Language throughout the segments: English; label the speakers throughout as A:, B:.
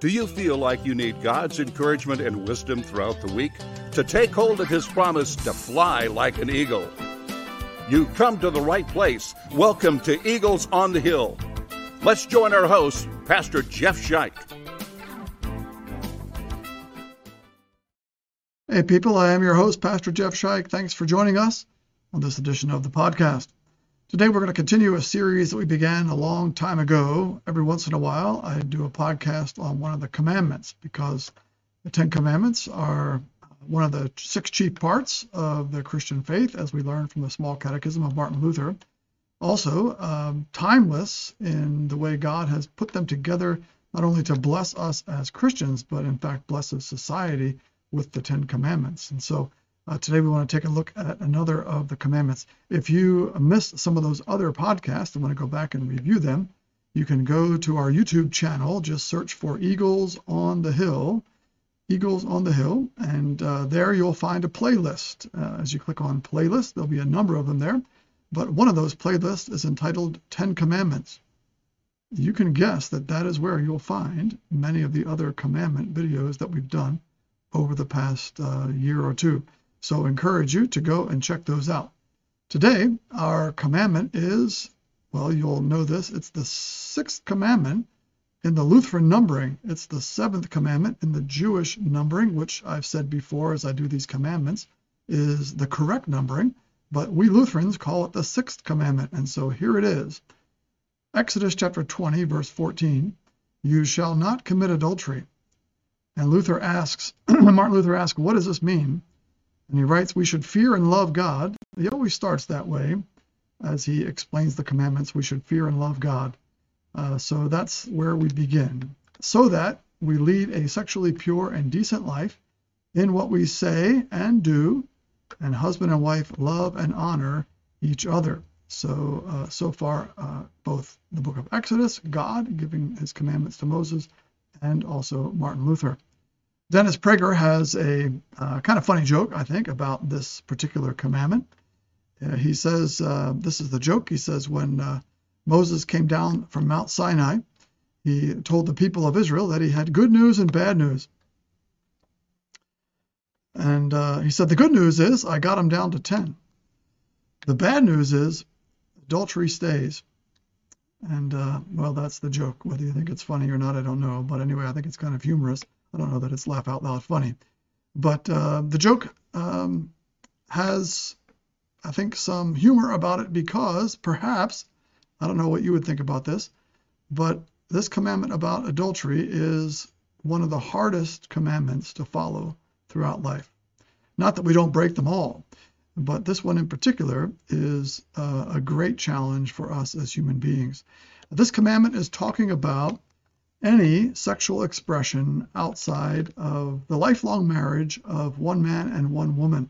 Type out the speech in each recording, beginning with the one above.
A: Do you feel like you need God's encouragement and wisdom throughout the week to take hold of His promise to fly like an eagle? You come to the right place. Welcome to Eagles on the Hill. Let's join our host, Pastor Jeff Scheich.
B: Hey people, I am your host, Pastor Jeff Scheich. Thanks for joining us on this edition of the podcast. Today we're going to continue a series that we began a long time ago. Every once in a while I do a podcast on one of the commandments because the Ten Commandments are one of the 6 chief parts of the Christian faith, as we learned from the Small Catechism of Martin Luther. Also, timeless in the way God has put them together, not only to bless us as Christians, but in fact blesses society with the Ten Commandments. And so today we want to take a look at another of the commandments. If you missed some of those other podcasts and want to go back and review them, you can go to our YouTube channel, just search for Eagles on the Hill, Eagles on the Hill, and there you'll find a playlist. As you click on playlist, there'll be a number of them there, but one of those playlists is entitled 10 Commandments. You can guess that that is where you'll find many of the other commandment videos that we've done over the past year or two. So I encourage you to go and check those out. Today, our commandment is, well, you'll know this, it's the 6th commandment in the Lutheran numbering. It's the 7th commandment in the Jewish numbering, which I've said before as I do these commandments, is the correct numbering, but we Lutherans call it the 6th commandment. And so here it is. Exodus chapter 20, verse 14, you shall not commit adultery. And Luther asks, Martin Luther asks, what does this mean? And he writes, we should fear and love God. He always starts that way as he explains the commandments. We should fear and love God. So that's where we begin. So that we lead a sexually pure and decent life in what we say and do, and husband and wife love and honor each other. So, so far, both the book of Exodus, God giving his commandments to Moses, and also Martin Luther. Dennis Prager has a kind of funny joke, I think, about this particular commandment. He says, this is the joke, he says, when Moses came down from Mount Sinai, he told the people of Israel that he had good news and bad news. And he said, the good news is I got him down to 10. The bad news is adultery stays. And, well, that's the joke. Whether you think it's funny or not, I don't know. But anyway, I think it's kind of humorous. I don't know that it's laugh out loud funny. But the joke has, I think, some humor about it because perhaps, I don't know what you would think about this, but this commandment about adultery is one of the hardest commandments to follow throughout life. Not that we don't break them all, but this one in particular is a great challenge for us as human beings. This commandment is talking about any sexual expression outside of the lifelong marriage of one man and one woman.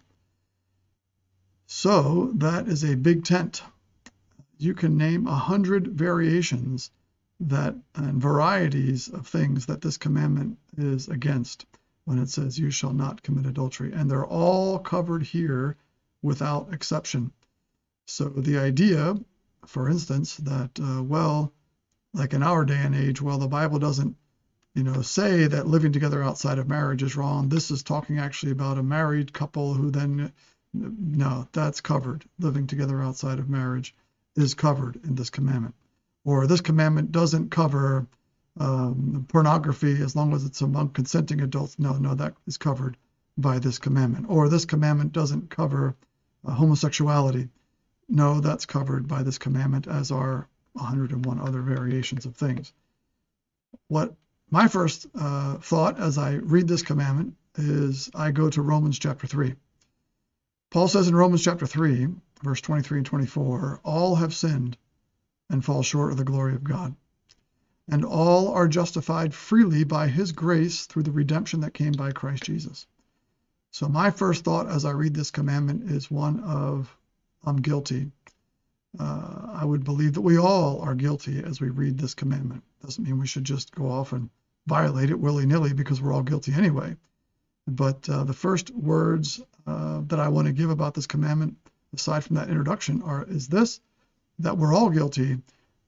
B: So that is a big tent. You can name 100 variations that and varieties of things that this commandment is against when it says you shall not commit adultery. And they're all covered here without exception. So the idea, for instance, that, well, like in our day and age, well, the Bible doesn't, say that living together outside of marriage is wrong. This is talking actually about a married couple who then, no, that's covered. Living together outside of marriage is covered in this commandment. Or this commandment doesn't cover pornography as long as it's among consenting adults. No, that is covered by this commandment. Or this commandment doesn't cover homosexuality. No, that's covered by this commandment, as are 101 other variations of things. What my first thought as I read this commandment is I go to Romans chapter 3. Paul says in Romans chapter 3, verse 23 and 24, all have sinned and fall short of the glory of God. And all are justified freely by his grace through the redemption that came by Christ Jesus. So my first thought as I read this commandment is one of, I'm guilty. I would believe that we all are guilty as we read this commandment. Doesn't mean we should just go off and violate it willy-nilly because we're all guilty anyway. But the first words that I want to give about this commandment, aside from that introduction, is this, that we're all guilty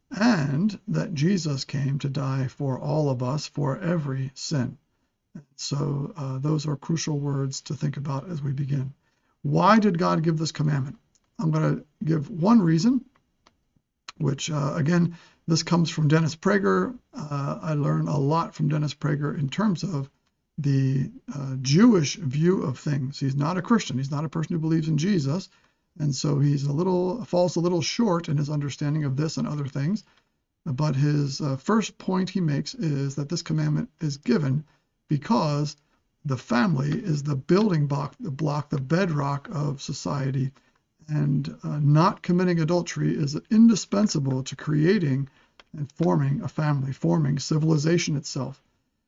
B: and that Jesus came to die for all of us for every sin. So those are crucial words to think about as we begin. Why did God give this commandment? I'm going to give one reason, which again, this comes from Dennis Prager. I learn a lot from Dennis Prager in terms of the Jewish view of things. He's not a Christian. He's not a person who believes in Jesus. And so he's falls a little short in his understanding of this and other things. But his first point he makes is that this commandment is given because the family is the building block, the bedrock of society. And not committing adultery is indispensable to creating and forming a family, forming civilization itself.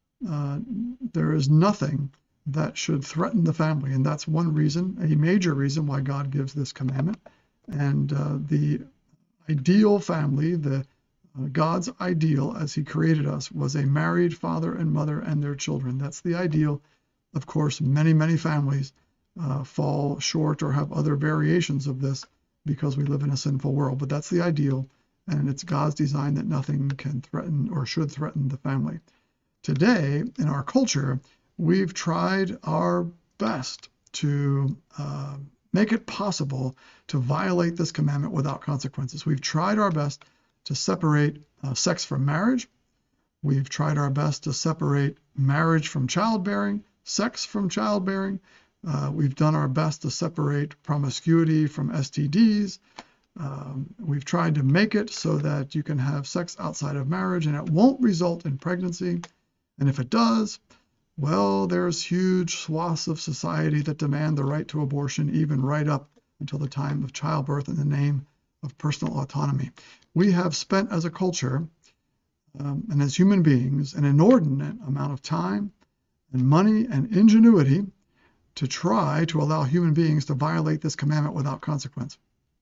B: There is nothing that should threaten the family, and that's one reason, a major reason why God gives this commandment. And the ideal family, God's ideal as he created us, was a married father and mother and their children. That's the ideal. Of course, many families fall short or have other variations of this because we live in a sinful world, but that's the ideal, and it's God's design that nothing can threaten or should threaten the family. Today, in our culture, we've tried our best to make it possible to violate this commandment without consequences. We've tried our best to separate sex from marriage. We've tried our best to separate marriage from childbearing, sex from childbearing. We've done our best to separate promiscuity from STDs. We've tried to make it so that you can have sex outside of marriage and it won't result in pregnancy. And if it does, well, there's huge swaths of society that demand the right to abortion, even right up until the time of childbirth in the name of personal autonomy. We have spent as a culture and as human beings an inordinate amount of time and money and ingenuity to try to allow human beings to violate this commandment without consequence.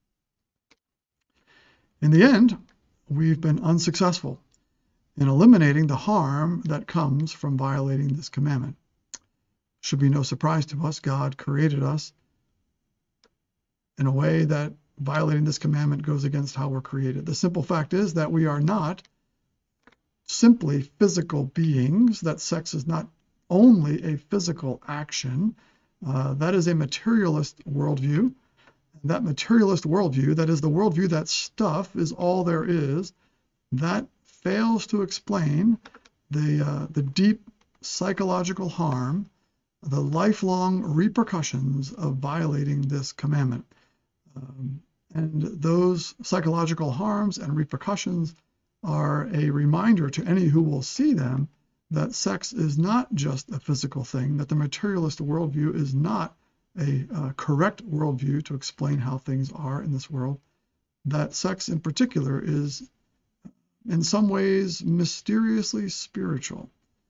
B: In the end, we've been unsuccessful in eliminating the harm that comes from violating this commandment. Should be no surprise to us, God created us in a way that violating this commandment goes against how we're created. The simple fact is that we are not simply physical beings, that sex is not only a physical action. That is a materialist worldview. That materialist worldview, that is the worldview that stuff is all there is, that fails to explain the deep psychological harm, the lifelong repercussions of violating this commandment. And those psychological harms and repercussions are a reminder to any who will see them that sex is not just a physical thing, that the materialist worldview is not a correct worldview to explain how things are in this world, that sex in particular is in some ways mysteriously spiritual.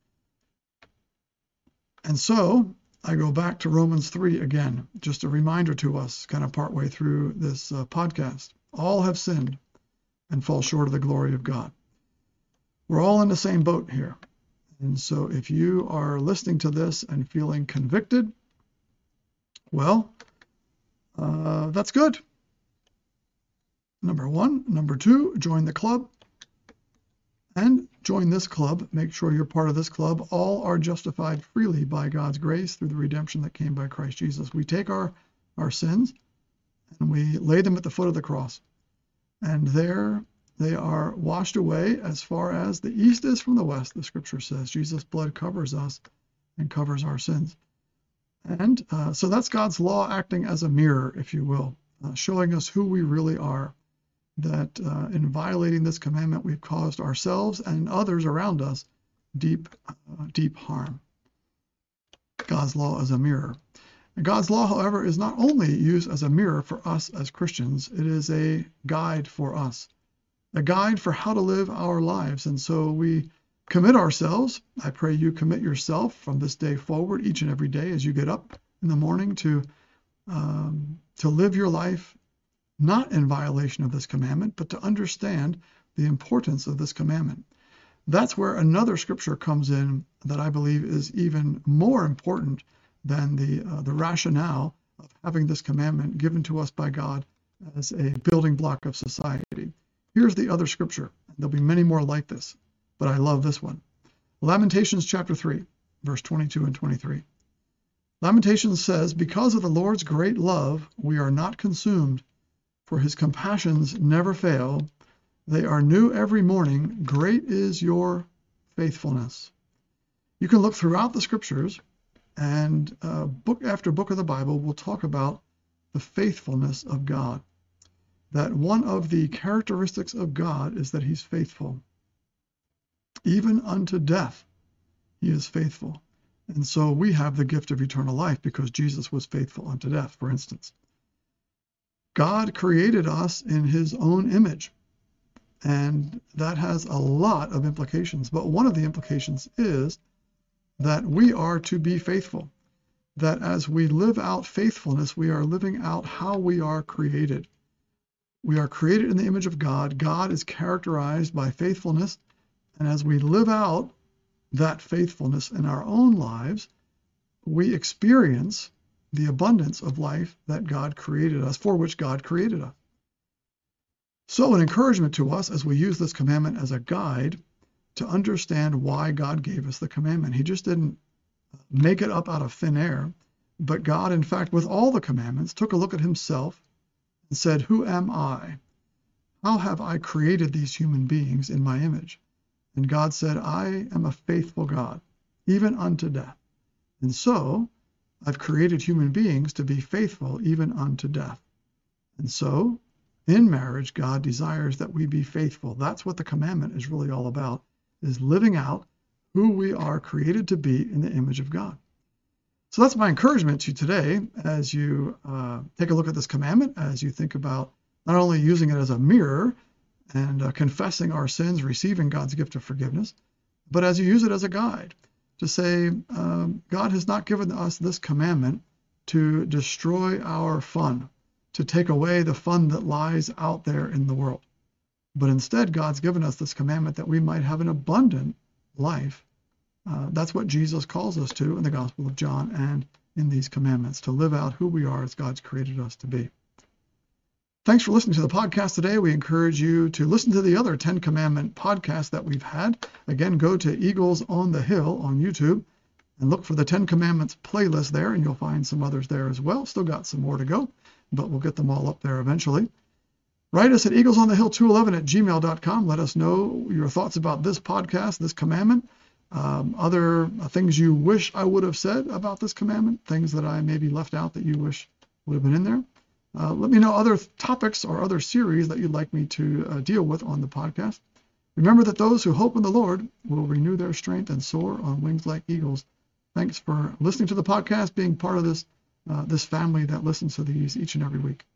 B: And so I go back to Romans 3 again, just a reminder to us kind of partway through this podcast. All have sinned and fall short of the glory of God. We're all in the same boat here. And so if you are listening to this and feeling convicted, well, that's good. Number one. Number two, join the club. And join this club. Make sure you're part of this club. All are justified freely by God's grace through the redemption that came by Christ Jesus. We take our sins and we lay them at the foot of the cross. And there they are washed away as far as the east is from the west, the scripture says. Jesus' blood covers us and covers our sins. And so that's God's law acting as a mirror, if you will, showing us who we really are. That in violating this commandment, we've caused ourselves and others around us deep harm. God's law as a mirror. And God's law, however, is not only used as a mirror for us as Christians, it is a guide for us, a guide for how to live our lives. And so we commit ourselves. I pray you commit yourself from this day forward, each and every day as you get up in the morning to live your life not in violation of this commandment, but to understand the importance of this commandment. That's where another scripture comes in that I believe is even more important than the rationale of having this commandment given to us by God as a building block of society. Here's the other scripture. There'll be many more like this, but I love this one. Lamentations chapter 3, verse 22 and 23. Lamentations says, because of the Lord's great love, we are not consumed, for his compassions never fail. They are new every morning. Great is your faithfulness. You can look throughout the scriptures, and book after book of the Bible will talk about the faithfulness of God. That one of the characteristics of God is that he's faithful. Even unto death, he is faithful. And so we have the gift of eternal life because Jesus was faithful unto death, for instance. God created us in his own image, and that has a lot of implications. But one of the implications is that we are to be faithful, that as we live out faithfulness, we are living out how we are created. We are created in the image of God. God is characterized by faithfulness, and as we live out that faithfulness in our own lives, we experience the abundance of life that God created us, for which God created us. So an encouragement to us as we use this commandment as a guide to understand why God gave us the commandment. He just didn't make it up out of thin air, but God, in fact, with all the commandments, took a look at himself and said, who am I? How have I created these human beings in my image? And God said, I am a faithful God, even unto death. And so I've created human beings to be faithful even unto death. And so in marriage, God desires that we be faithful. That's what the commandment is really all about, is living out who we are created to be in the image of God. So that's my encouragement to you today as you take a look at this commandment, as you think about not only using it as a mirror and confessing our sins, receiving God's gift of forgiveness, but as you use it as a guide to say, God has not given us this commandment to destroy our fun, to take away the fun that lies out there in the world. But instead, God's given us this commandment that we might have an abundant life. That's what Jesus calls us to in the Gospel of John and in these commandments, to live out who we are as God's created us to be. Thanks for listening to the podcast today. We encourage you to listen to the other 10 Commandment podcasts that we've had. Again, go to Eagles on the Hill on YouTube and look for the 10 Commandments playlist there, and you'll find some others there as well. Still got some more to go, but we'll get them all up there eventually. Write us at eaglesonthehill211@gmail.com. Let us know your thoughts about this podcast, this commandment, other things you wish I would have said about this commandment, things that I maybe left out that you wish would have been in there. Let me know other topics or other series that you'd like me to deal with on the podcast. Remember that those who hope in the Lord will renew their strength and soar on wings like eagles. Thanks for listening to the podcast, being part of this family that listens to these each and every week.